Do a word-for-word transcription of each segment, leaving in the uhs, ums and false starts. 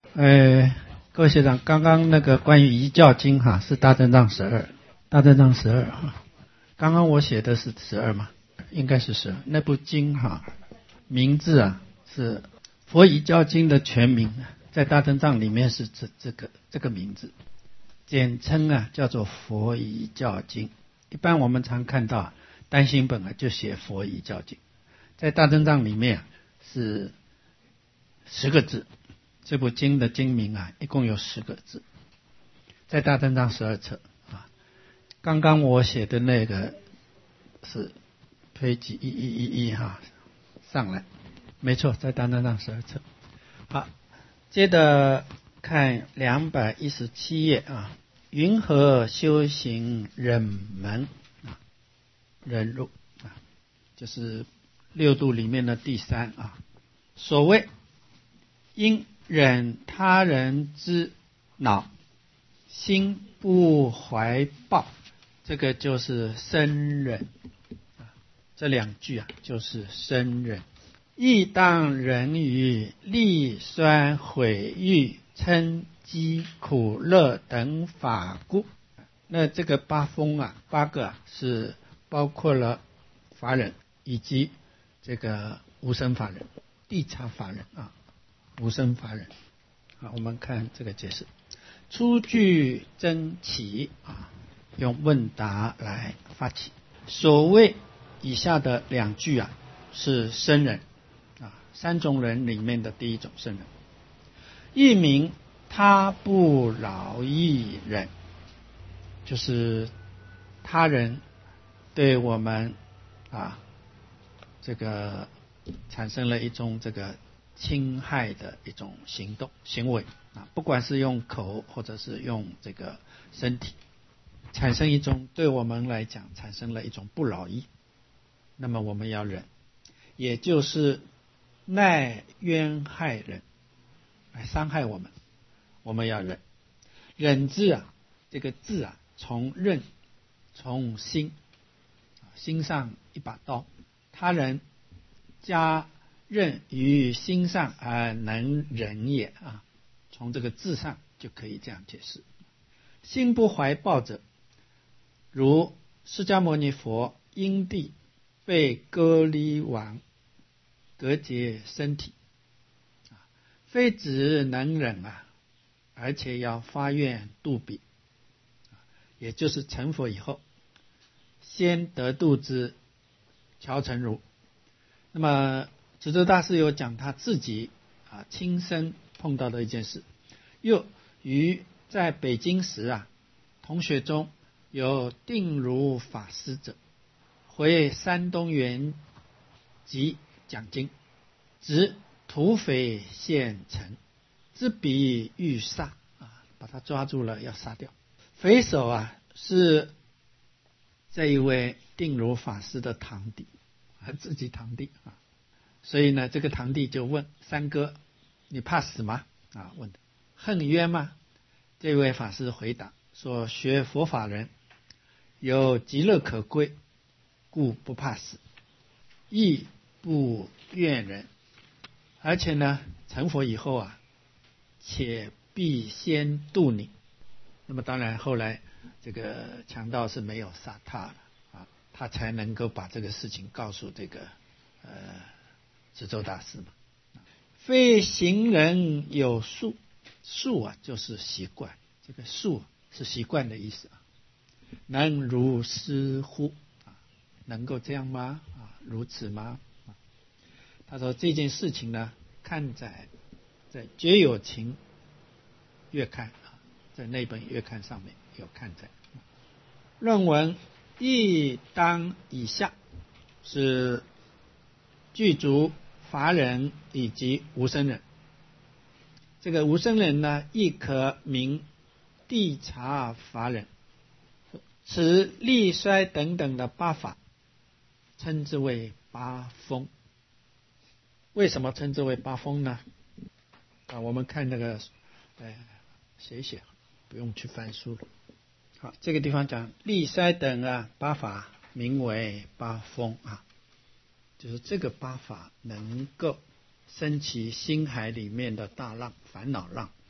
呃，各位学长，刚刚那个关于遗教经哈是大正藏十二，大正藏十二哈。刚刚我写的是十二嘛，应该是十二。那部经哈，名字啊是佛遗教经的全名，在大正藏里面是这这个这个名字，简称啊叫做佛遗教经。一般我们常看到啊单行本啊就写佛遗教经，在大正藏里面啊是十个字。这部经的经名啊，一共有十个字，在大正藏十二册啊。刚刚我写的那个是推几一一一一哈上来，没错，在大正藏十二册。好，接着看两百一十七页啊，云何修行忍门啊？忍辱啊，就是六度里面的第三啊。所谓因忍他人之恼，心不怀报，这个就是生忍。这两句啊，就是生忍。亦当忍于利酸毁誉嗔讥苦乐等法故。那这个八风啊，八个啊是包括了法忍以及这个无生法忍、谛察法忍啊。无生法忍。好，我们看这个解释。初句真起啊，用问答来发起。所谓以下的两句啊，是生忍啊，三种人里面的第一种生忍。一名他不饶益忍，就是他人对我们啊，这个产生了一种这个侵害的一种行动行为啊，不管是用口或者是用这个身体，产生一种对我们来讲产生了一种不饶益，那么我们要忍，也就是耐冤害人来伤害我们，我们要忍。忍字啊，这个字啊，从刃，从心，心上一把刀，他人加刃于心上而能忍也啊，从这个字上就可以这样解释。心不怀报者，如释迦牟尼佛因地被割离王隔绝身体，非只能忍啊，而且要发愿度彼，也就是成佛以后先得度之乔成如。那么慈州大师有讲他自己啊亲身碰到的一件事，又于在北京时啊，同学中有定如法师者，回山东原籍讲经，执土匪县城，之彼欲杀啊，把他抓住了要杀掉。匪首啊是这一位定如法师的堂弟，自己堂弟啊。所以呢，这个堂弟就问三哥：“你怕死吗？”啊，问的恨冤吗？这位法师回答说：“学佛法人有极乐可归，故不怕死，亦不怨人。而且呢，成佛以后啊，且必先度你。”那么当然，后来这个强盗是没有杀他了啊，他才能够把这个事情告诉这个呃。慈州大师嘛，非行人有术，术啊就是习惯，这个术是习惯的意思啊。能如斯乎啊？能够这样吗？啊，如此吗？啊、他说这件事情呢，看在在《觉有情月刊》啊，在那本月刊上面有看在。论文亦当以下是具足法忍以及无生忍。这个无生忍呢，亦可名谛察法忍。此利衰等等的八法，称之为八风。为什么称之为八风呢？啊，我们看那个，呃，写一写，不用去翻书了。好，这个地方讲利衰等啊，八法名为八风啊。就是这个八法能够升起心海里面的大浪、烦恼浪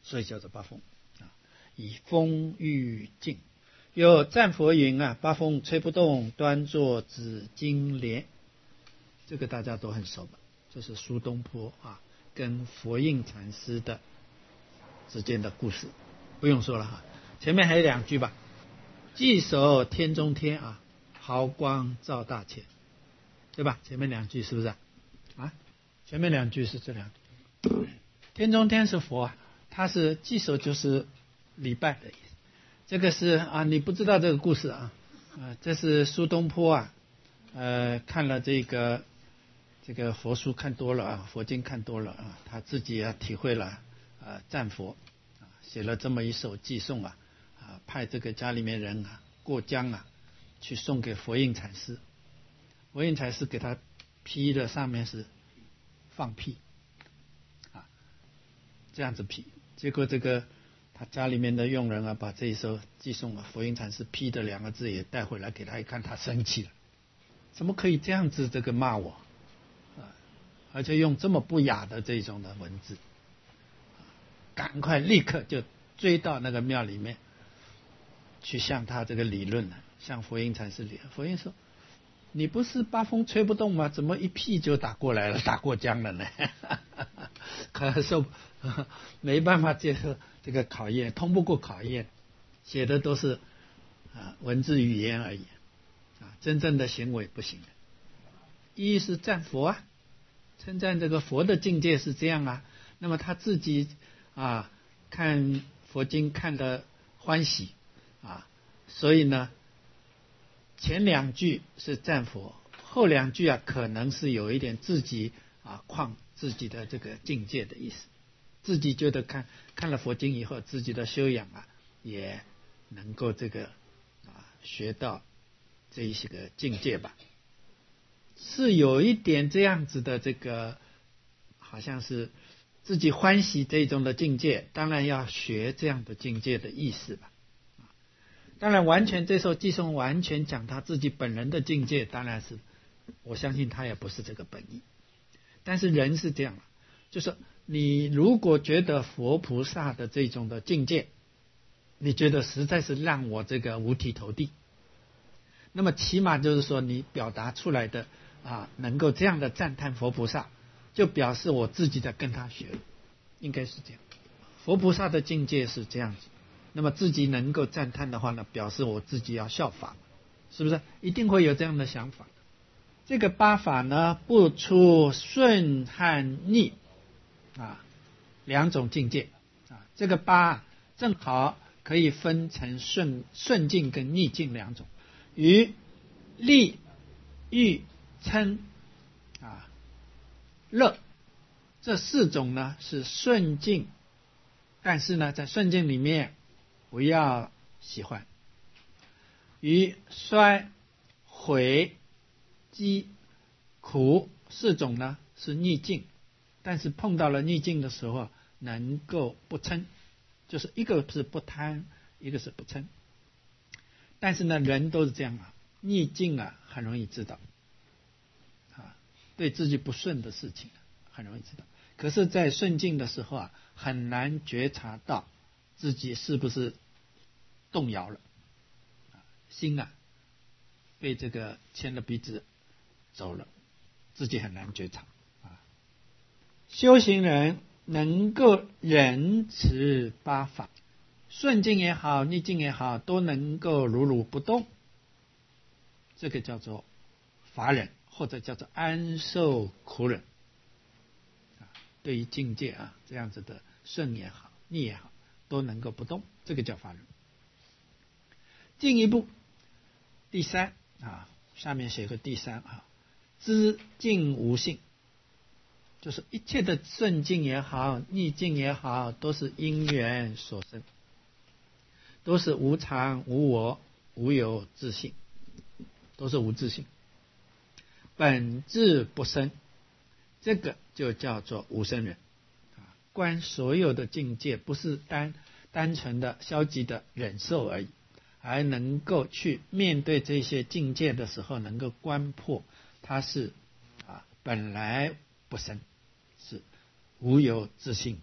所以叫做八风啊。以风喻境，有战佛云啊，八风吹不动，端坐紫金莲。这个大家都很熟吧？这是苏东坡啊跟佛印禅师的之间的故事，不用说了哈。前面还有两句吧，既守天中天啊，毫光照大千，对吧？前面两句是不是啊？啊前面两句是这两句。天中天是佛啊，他是既守就是礼拜的意思。这个是啊，你不知道这个故事啊，啊，这是苏东坡啊，呃，看了这个这个佛书看多了啊，佛经看多了啊，他自己啊体会了啊战佛啊，写了这么一首寄送啊，啊，派这个家里面人啊过江啊，去送给佛印禅师，佛印禅师给他批的上面是放屁啊，这样子批，结果这个他家里面的佣人啊，把这一首寄送啊佛印禅师批的两个字也带回来给他一看，他生气了，怎么可以这样子这个骂我？而且用这么不雅的这种的文字，赶快立刻就追到那个庙里面去向他这个理论了，向佛印禅师理论。佛印说：“你不是八风吹不动吗？怎么一屁就打过来了，打过江了呢？”可受没办法接受这个考验，通不过考验，写的都是啊文字语言而已啊，真正的行为不行的。一是赞佛啊。称赞这个佛的境界是这样啊，那么他自己啊看佛经看得欢喜啊，所以呢前两句是赞佛，后两句啊可能是有一点自己啊旷自己的这个境界的意思，自己觉得看看了佛经以后，自己的修养啊也能够这个啊学到这一些个境界吧。是有一点这样子的这个好像是自己欢喜这种的境界，当然要学这样的境界的意思吧。当然完全这时候寄送完全讲他自己本人的境界，当然是我相信他也不是这个本意。但是人是这样，就是你如果觉得佛菩萨的这种的境界，你觉得实在是让我这个五体投地，那么起码就是说你表达出来的啊，能够这样的赞叹佛菩萨，就表示我自己在跟他学，应该是这样。佛菩萨的境界是这样子，那么自己能够赞叹的话呢，表示我自己要效法，是不是？一定会有这样的想法。这个八法呢，不出顺和逆啊两种境界啊，这个八正好可以分成顺顺境跟逆境两种。于利、欲、嗔啊、乐这四种呢是顺境，但是呢在顺境里面不要喜欢。于衰、悔、饥、苦四种呢是逆境，但是碰到了逆境的时候能够不嗔，就是一个是不贪，一个是不嗔。但是呢人都是这样啊，逆境啊很容易知道啊，对自己不顺的事情很容易知道，可是在顺境的时候啊很难觉察到自己是不是动摇了，心啊被这个牵了鼻子走了，自己很难觉察啊。修行人能够忍持八法，顺境也好，逆境也好，都能够如如不动，这个叫做法忍，或者叫做安受苦忍。对于境界啊，这样子的顺也好，逆也好，都能够不动，这个叫法忍。进一步，第三啊，下面写个第三啊，知境无性，就是一切的顺境也好，逆境也好，都是因缘所生，都是无常、无我、无有自性，都是无自性，本质不生，这个就叫做无生忍。观所有的境界，不是单单纯的消极的忍受而已，而能够去面对这些境界的时候，能够观破它是啊本来不生，是无有自性的。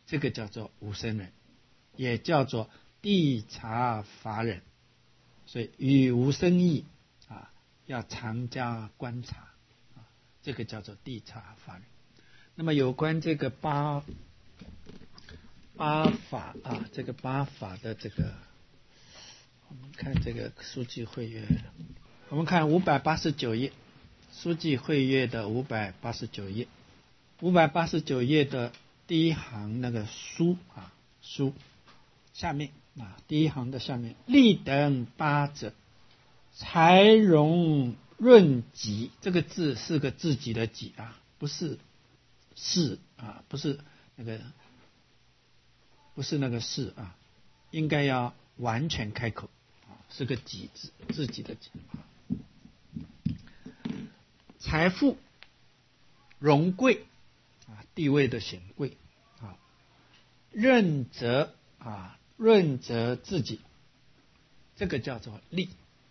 这个叫做无生人，也叫做谛察法忍。所以与无生意啊，要常加观察啊，这个叫做谛察法忍。那么有关这个八八法啊，这个八法的这个，我们看这个书记会约，我们看五百八十九页，书记会约的五百八十九页，五百八十九页的第一行那个书啊书下面啊，第一行的下面，立等八者，才容润己，这个字是个自己的己啊，不是是啊，不是那个不是那个是啊，应该要完全开口啊，是个己字，自己的己。财富荣贵啊，地位的显贵啊，润泽啊，润泽自己，这个叫做利。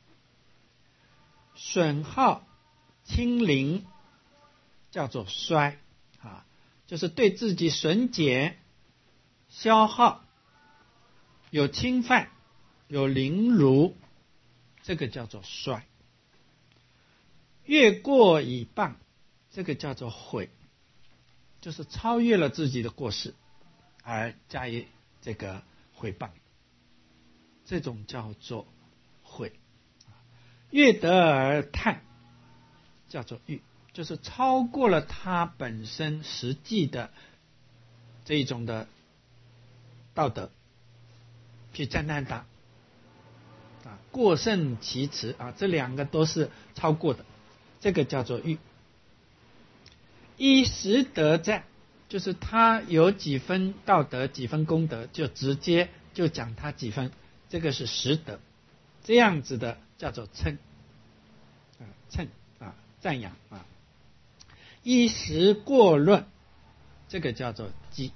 损耗轻灵叫做衰啊，就是对自己损减消耗有侵犯有凌辱，这个叫做衰。越过以谤，这个叫做毁，就是超越了自己的过失而加以这个毁谤，这种叫做毁。越得而叹叫做欲，就是超过了他本身实际的这一种的道德去赞叹他啊，过甚其辞啊，这两个都是超过的，这个叫做欲。依实德赞，就是他有几分道德几分功德，就直接就讲他几分，这个是实德，这样子的叫做称啊，称啊，赞扬啊。依实过论，这个叫做讥，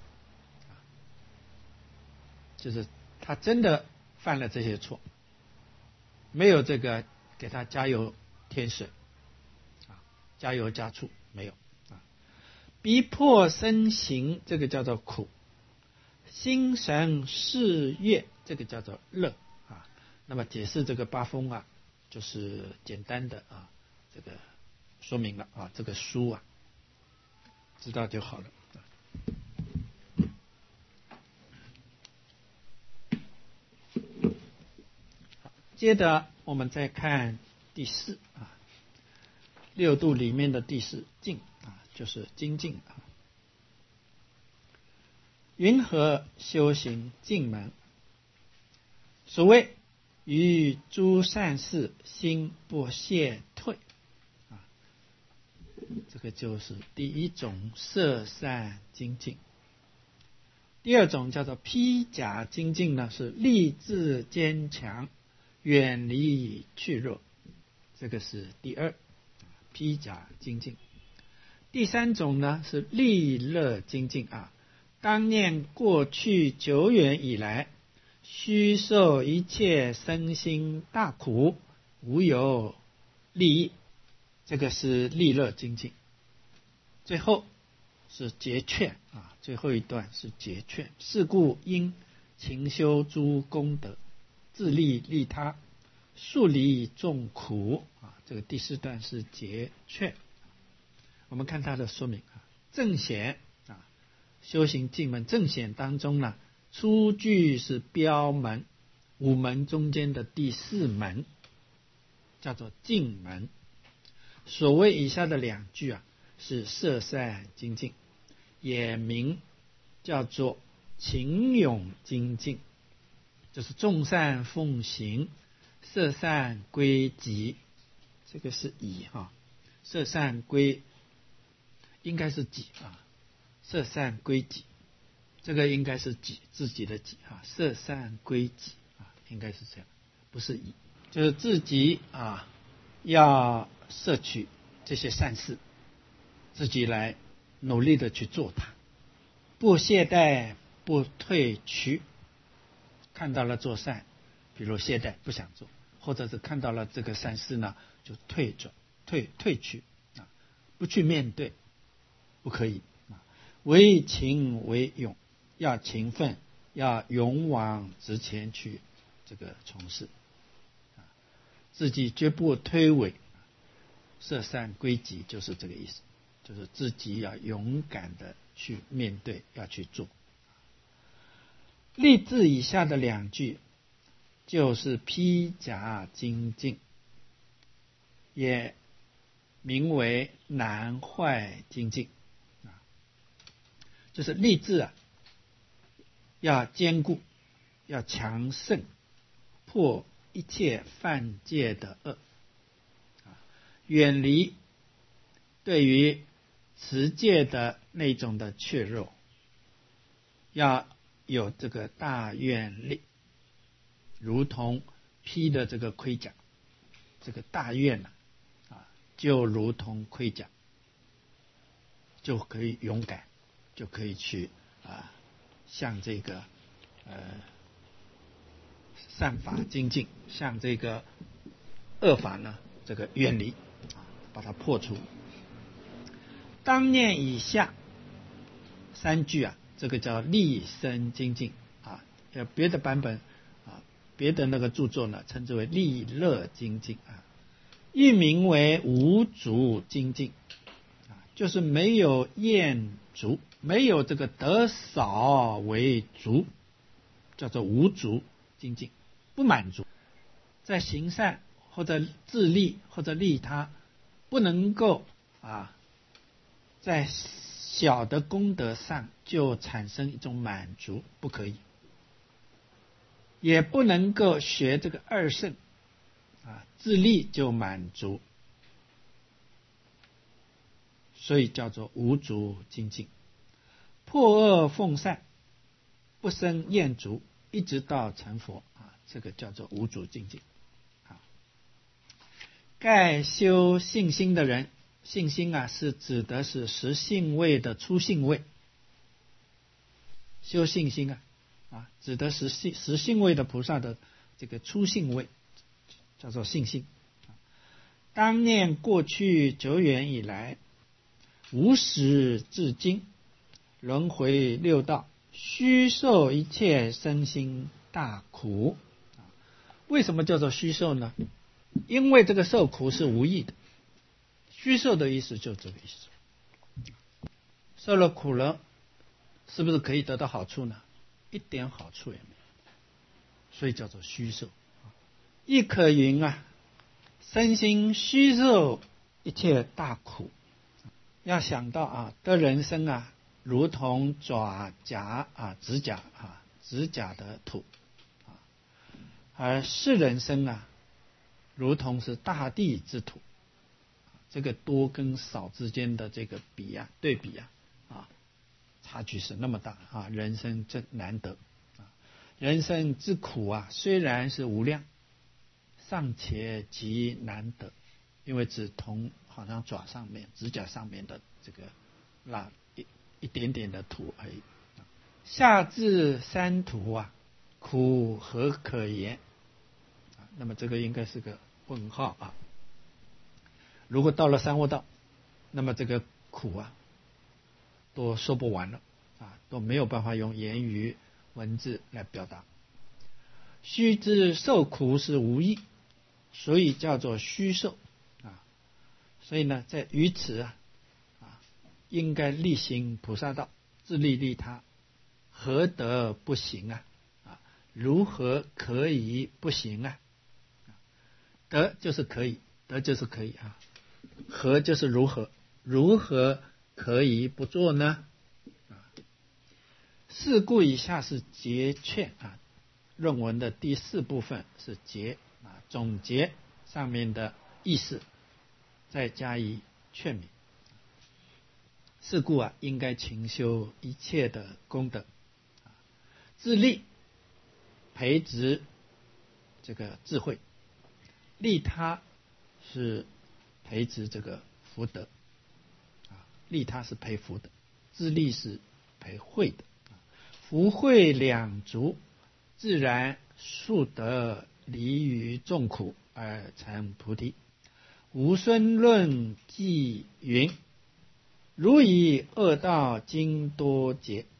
就是他真的犯了这些错，没有这个给他加油添水啊，加油加醋没有啊。逼迫身行，这个叫做苦。心神事悦，这个叫做乐啊。那么解释这个八风啊，就是简单的啊，这个说明了啊，这个书啊，知道就好了。接着我们再看第四啊，六度里面的第四静啊，就是精进啊。云何修行静门？所谓于诸善事心不懈退啊，这个就是第一种摄善精进。第二种叫做披甲精进呢，是立志坚强，远离去弱，这个是第二披甲精进。第三种呢是利乐精进啊，当念过去久远以来，须受一切身心大苦，无有利益，这个是利乐精进。最后是结劝啊，最后一段是结劝。是故应勤修诸功德，自利利他，速离众苦啊。这个第四段是结劝。我们看它的说明啊，正显啊，修行进门正显当中呢，初句是标门，五门中间的第四门，叫做进门。所谓以下的两句啊，是摄善精进，也名叫做勤勇精进，就是众善奉行，摄善归己，这个是己哈，摄善归应该是己啊，摄善归己，这个应该是己，自己的己啊，摄善归己啊，应该是这样，不是己，就是自己啊要摄取这些善事，自己来努力的去做它，不懈怠，不退屈。看到了做善，比如懈怠不想做，或者是看到了这个善事呢，就退转退退去啊，不去面对，不可以啊。为勤为勇， 要勤奋，要勇往直前去这个从事，自己绝不推诿，舍善归己，就是这个意思，就是自己要勇敢的去面对，要去做。立志以下的两句就是披甲精进，也名为南坏精进，就是立志啊，要坚固，要强盛，破一切犯戒的恶，远离对于持戒的那种的怯弱，要有这个大愿力，如同披的这个盔甲，这个大愿呢、啊，就如同盔甲，就可以勇敢，就可以去啊，向这个呃善法精进，向这个恶法呢这个远离，把它破除。当念以下三句啊，这个叫立身精进啊，有别的版本啊，别的那个著作呢称之为利乐精进啊，亦名为无足精进啊，就是没有厌足，没有这个得少为足，叫做无足精进，不满足，在行善或者自利或者利他，不能够啊在小的功德上就产生一种满足，不可以，也不能够学这个二圣啊，自利就满足，所以叫做无足精进。破恶奉善，不生厌足，一直到成佛啊，这个叫做无足精进。啊，盖修信心的人，信心啊是指的是实性位的初性位，修信心啊啊指的是实实性位的菩萨的这个初性位，叫做信心。当念过去久远以来，无始至今，轮回六道，虚受一切身心大苦。为什么叫做虚受呢？因为这个受苦是无益的。虚受的意思就是这个意思，受了苦了，是不是可以得到好处呢？一点好处也没有，所以叫做虚受。亦可云啊，身心虚受一切大苦。要想到啊，得人生啊，如同爪甲啊，指甲啊，指甲的土啊，而世人生啊，如同是大地之土。这个多跟少之间的这个比啊，对比啊，啊，差距是那么大啊！人生真难得啊！人生之苦啊，虽然是无量，尚且极难得，因为只同好像爪上面、指甲上面的这个那一一点点的土而已。下至三途啊，苦何可言？啊，那么这个应该是个问号啊。如果到了三恶道，那么这个苦啊，都说不完了啊，都没有办法用言语文字来表达。须知受苦是无益，所以叫做虚受啊。所以呢，在于此啊，啊，应该力行菩萨道，自利利他，何得不行啊？啊，如何可以不行啊？得就是可以，得就是可以啊。何就是如何，如何可以不做呢？是故以下是结劝啊，论文的第四部分是结啊，总结上面的意思，再加以劝勉。是故啊，应该勤修一切的功德，自利培植这个智慧，利他是培植这个福德啊，利他是培福的，自利是培慧的，福慧两足，自然速得离于众苦而成菩提。无孙论记云：如以恶道经多劫，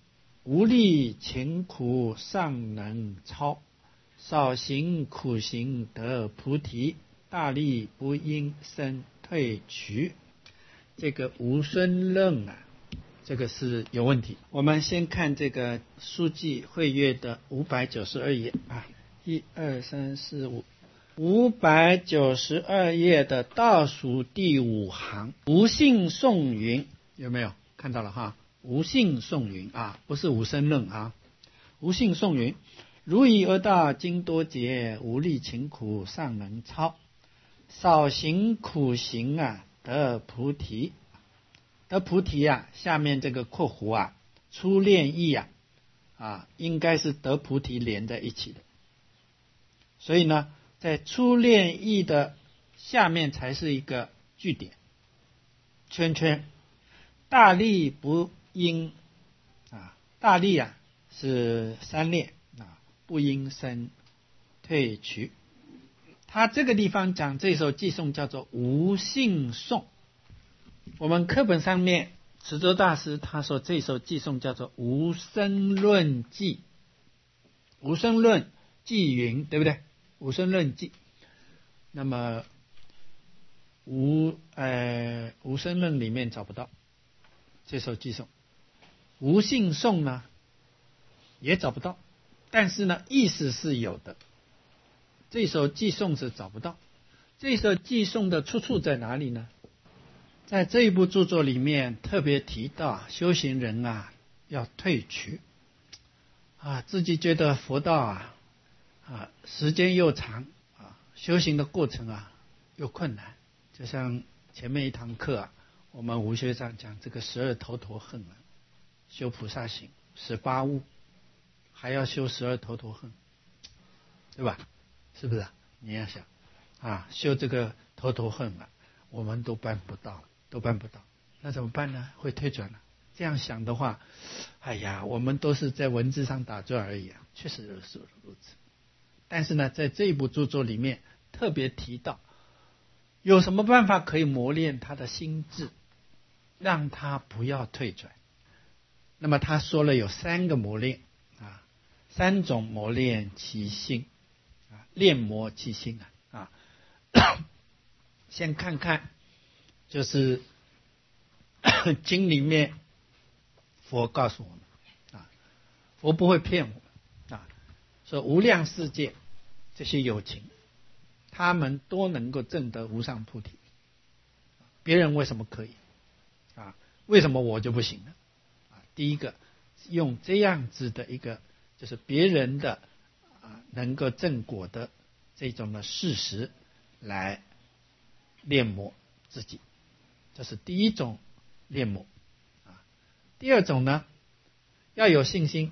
无力勤苦尚能超，少行苦行得菩提，大力不应生退取。这个无生论啊，这个是有问题。我们先看这个书记会阅的五百九十二页啊，一二三四五，五百九十二页的倒数第五行，无性颂云，有没有看到了哈？无性颂云啊，不是无生论啊。无性颂云，如以而道经多劫，无力勤苦尚能超，少行苦行啊得菩提。得菩提啊，下面这个括弧啊，初练意啊，啊，应该是得菩提连在一起的。所以呢，在初练意的下面才是一个句点，圈圈。大力不应啊，大力啊是三练啊，不应生退取。他这个地方讲这首偈颂叫做无性颂。我们课本上面慈州大师他说这首偈颂叫做无生论偈，无生论偈云，对不对？无生论偈。那么无呃无生论里面找不到这首偈颂，无性颂呢也找不到，但是呢意思是有的。这首偈颂是找不到。这首偈颂的出处在哪里呢？在这一部著作里面特别提到，修行人啊要退取啊，自己觉得佛道啊啊时间又长啊，修行的过程啊又困难。就像前面一堂课啊，我们吴学长讲这个十二头陀恨啊，修菩萨行十八悟，还要修十二头陀恨，对吧？是不是？你要想啊，修这个头陀恨啊，我们都办不到。都办不到，那怎么办呢？会退转了。这样想的话，哎呀，我们都是在文字上打转而已啊，确实是如此。但是呢，在这一部著作里面特别提到，有什么办法可以磨练他的心智，让他不要退转？那么他说了有三个磨练啊，三种磨练其心啊，练磨其心啊啊。先看看。就是经里面佛告诉我们啊，佛不会骗我们啊，说无量世界这些有情，他们都能够证得无上菩提，别人为什么可以啊？为什么我就不行呢？啊，第一个用这样子的一个就是别人的啊能够证果的这种的事实来练磨自己。这是第一种练磨啊。第二种呢，要有信心，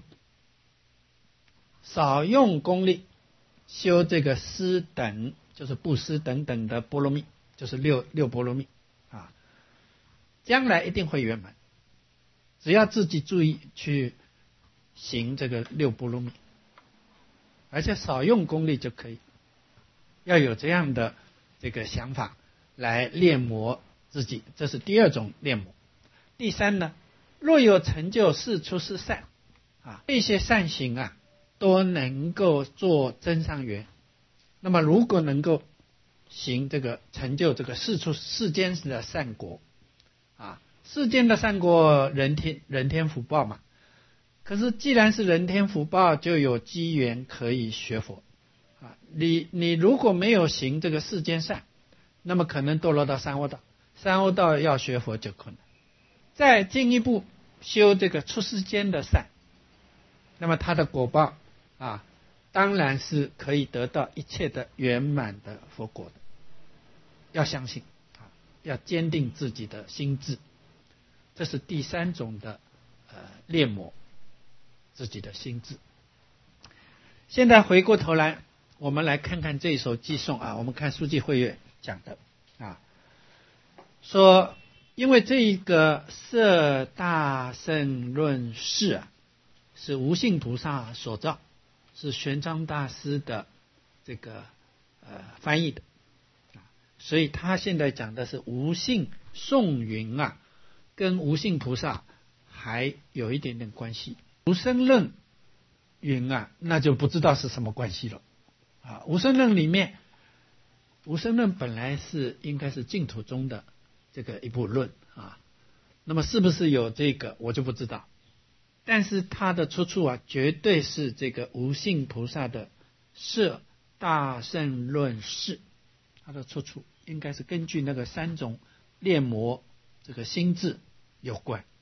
少用功力修这个施等，就是布施等等的波罗蜜，就是六六波罗蜜啊，将来一定会圆满。只要自己注意去行这个六波罗蜜，而且少用功力就可以。要有这样的这个想法来练磨自己，这是第二种练磨。第三呢，若有成就事出是善啊，这些善行啊都能够做增上缘。那么如果能够行这个成就这个世出世间的善果啊，世间的善果人天人天福报嘛。可是既然是人天福报，就有机缘可以学佛啊。你你如果没有行这个世间善，那么可能堕落到三恶道。三恶道要学佛就困难，再进一步修这个出世间的善，那么他的果报啊，当然是可以得到一切的圆满的佛果的。要相信啊，要坚定自己的心智，这是第三种的呃练磨自己的心智。现在回过头来，我们来看看这一首偈颂啊，我们看书记会阅讲的啊。说，因为这一个摄大乘论释啊，是无性菩萨所造，是玄奘大师的这个呃翻译的啊，所以他现在讲的是无性颂云啊，跟无性菩萨还有一点点关系无生论云啊，那就不知道是什么关系了啊。无生论里面，无生论本来是应该是净土中的这个一部论啊，那么是不是有这个我就不知道，但是它的出处啊，绝对是这个无性菩萨的摄大乘论释，它的出处应该是根据那个三种炼魔这个心智有关。